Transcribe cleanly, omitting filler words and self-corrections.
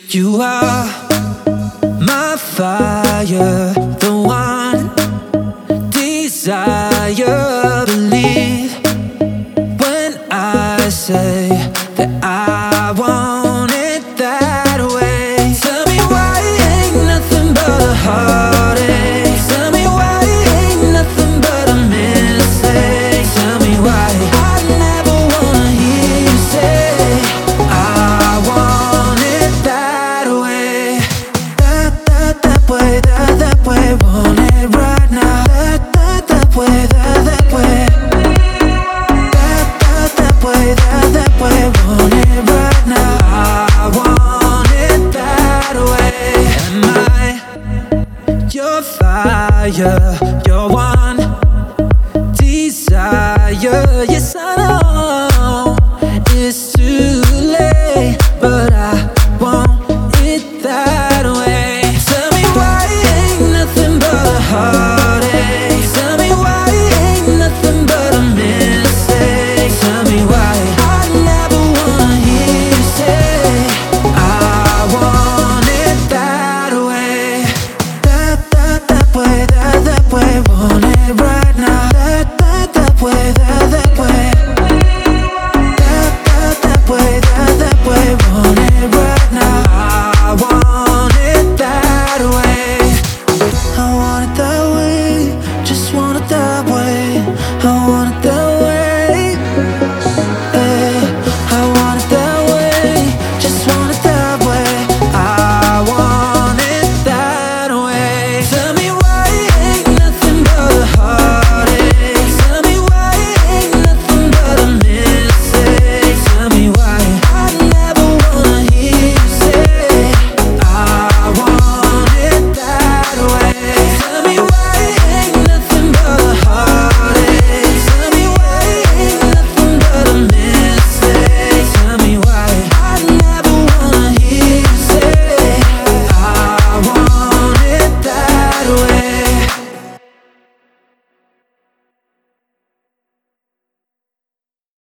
You are my fire, the one desire. Believe when I say that I want it that way. Tell me why it ain't nothing but a heartache. Tell me why it ain't nothing but a mistake. Tell me why I never wanna hear you say I want it that way. That way, that way, want it right now. That way, that way. That way, that way, want it right now. I want it that way. Am I your fire?